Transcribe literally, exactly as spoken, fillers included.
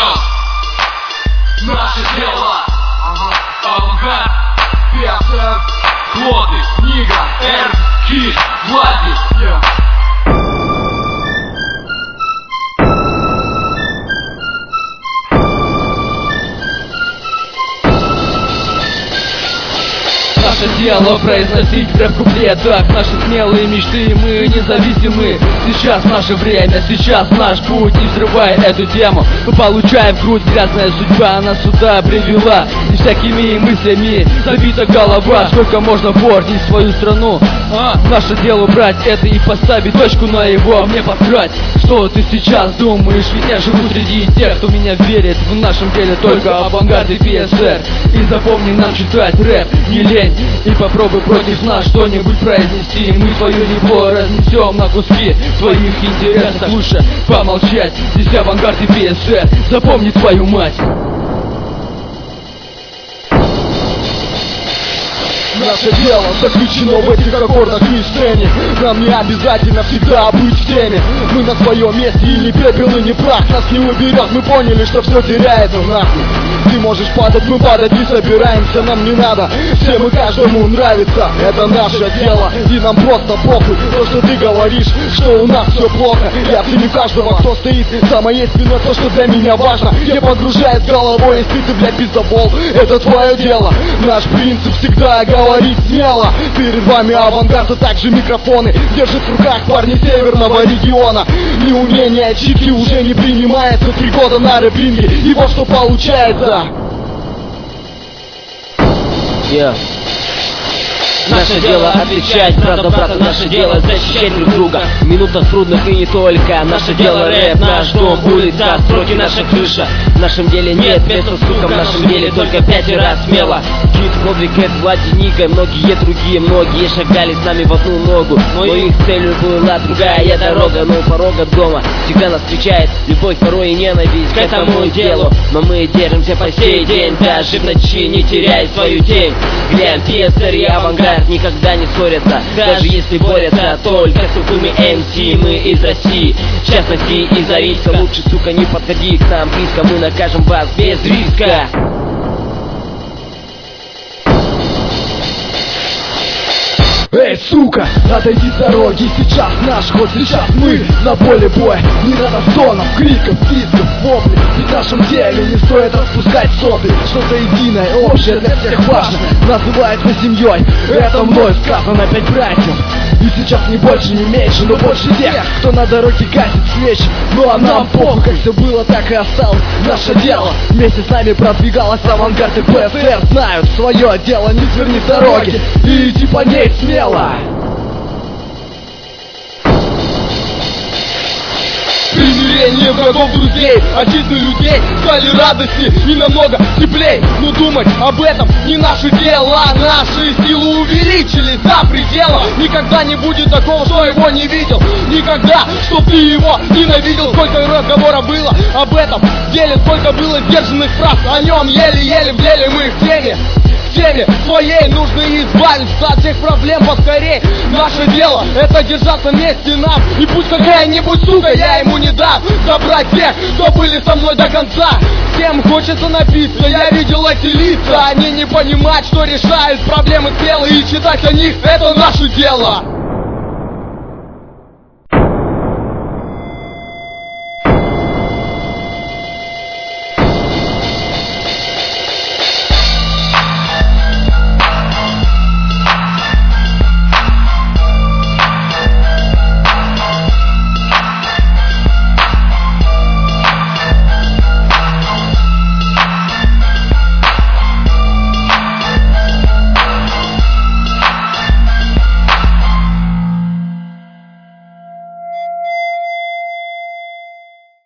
Йо, наше дело. Авангард, Песов, Клоды, Нига, Эр, Кит, Влади. Наше дело произносить рэп в куплетах. Наши смелые мечты, мы независимы. Сейчас наше время, сейчас наш путь. И взрывая эту тему, мы получаем в грудь. Грязная судьба нас сюда привела. И всякими мыслями забита голова. Сколько можно портить свою страну? А, наше дело брать это и поставить точку на его. Мне посрать, что ты сейчас думаешь. Ведь я живу среди тех, кто меня верит. В нашем деле только авангард и пи эс эр. И запомни, нам читать рэп не лень. И попробуй против нас что-нибудь произнести. Мы твое небо разнесем на куски. В твоих интересах лучше помолчать. Здесь авангард и пи эс эр. Запомни твою мать. Наше дело заключено в этих аккордах и сцене. Нам не обязательно всегда быть в теме. Мы на своем месте, и не пепел, и не прах нас не уберет. Мы поняли, что все теряется нахуй. Ты можешь падать, мы падать не собираемся. Нам не надо, всем и каждому нравится. Это наше дело, и нам просто похуй. То, что ты говоришь, что у нас все плохо. Я ценю каждого, кто стоит за моей спиной. То, что для меня важно, не погружает головой. Если ты, блядь, пиздобол, это твое дело. Наш принцип всегда говорить смело. Перед вами авангард, а также микрофоны. Держит в руках парни северного региона. Неумение читки уже не принимается. Три года на рэп-ринге, и вот что получается. Yeah. Наше дело отвечать, правда, брата, наше дело защищать друг друга в минутах трудных и не только. Наше дело рэп, наш дом, улица, строки, наша крыша. В нашем деле нет места, сука, в нашем деле только пятеро смело. Кит, Клодвик, Эд, Влади, Нига, многие другие, многие шагали с нами в одну ногу. Но их целью была другая дорога, но у порога дома всегда нас встречает любовь, порой и ненависть к этому делу. Но мы держимся по сей день, даже в ночи не теряя свою тень. Глянь, пи эс эр и авангард никогда не ссорятся, даже если борются только с тупыми эм си. Мы из России, в частности из Арийска. Лучше, сука, не подходи к нам близко, мы накажем вас без риска. Эй, сука, отойди с дороги, сейчас наш ход, сейчас мы на поле боя. Не надо стонов, криков, писков, воплей. Ведь в нашем деле не стоит распускать соты. Что-то единое, общее для всех важно. Называется семьей, это мной сказано пять братьев. И сейчас не больше, не меньше, но больше тех, кто на дороге гасит свечи. Ну а нам похуй, как все было, так и осталось наше дело. Вместе с нами продвигалась авангард и пи эс эр. Знают свое дело, не сверни с дороги и иди по ней смело. Примирение врагов друзей, отчизны людей стали радости и намного теплей. Но думать об этом не наше дело. Наши силы увеличились до предела. Никогда не будет такого, что его не видел. Никогда, чтоб ты его ненавидел. Сколько разговоров было об этом деле, сколько было сдержанных фраз о нем. Еле-еле влели мы в теме. В теме своей нужно избавиться от всех проблем поскорей. Наше дело это держаться вместе нам. И пусть какая-нибудь сука, я ему не дам забрать тех, кто были со мной до конца. Всем хочется напиться, я видел эти лица. Они не понимают, что решают проблемы смелые. И читать о них это наше дело.